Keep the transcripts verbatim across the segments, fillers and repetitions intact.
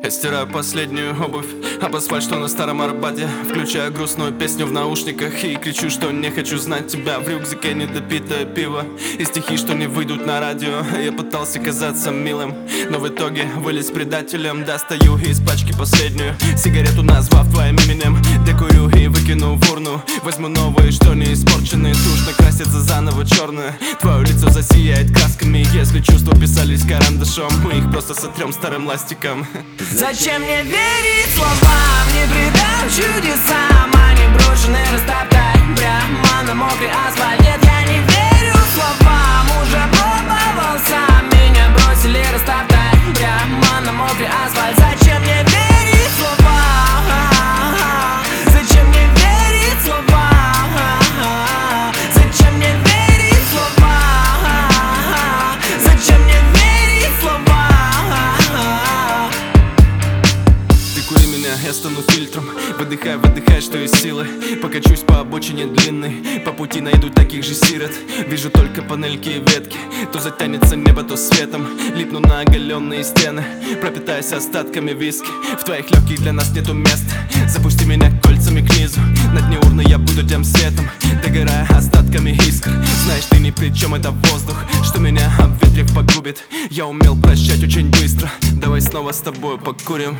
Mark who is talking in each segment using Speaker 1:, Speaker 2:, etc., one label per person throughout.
Speaker 1: Я стираю последнюю обувь об асфальт, что на старом Арбате. Включаю грустную песню в наушниках и кричу, что не хочу знать тебя. В рюкзаке недопитое пиво и стихи, что не выйдут на радио. Я пытался казаться милым, но в итоге вылез предателем. Достаю из пачки последнюю сигарету, назвав твоим именем. Докурю и выкину в урну. Возьму новые, что не испорченные. Тушь накрасится заново черную. Твое лицо засияет красками. Если чувства писались карандашом, мы их просто сотрем старым ластиком.
Speaker 2: Зачем мне верить словам, не придам чудесам? Они брошены растоптать прямо на мокрый асфальт. Нет, я не верю словам, уже пробовал сам. Меня бросили растоптать прямо на мокрый асфальт. Зачем мне верить словам? Зачем мне верить словам? Зачем мне верить словам? Зачем мне верить словам?
Speaker 1: Ты кури меня, я стану фильтром. Выдыхай, выдыхай, что есть силы. Покачусь по обочине длинной, по пути найду таких же сирот. Вижу только панельки и ветки. То затянется небо, то светом. Липну на оголенные стены, пропитаясь остатками виски. В твоих легких для нас нету места. Запусти меня кольцами к низу. На дне урны я буду тем светом, догорая остатками искр. Знаешь, ты ни при чем, это воздух, что меня обветрив погубит. Я умел прощать очень быстро. Давай снова с тобой покурим.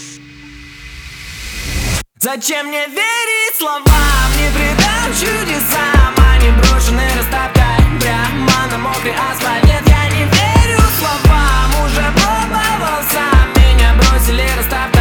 Speaker 2: Зачем мне верить словам, не придам чудесам? Они брошены растоптать прямо на мокрый асфальт. Нет, я не верю словам, уже пробовал сам. Меня бросили растоптать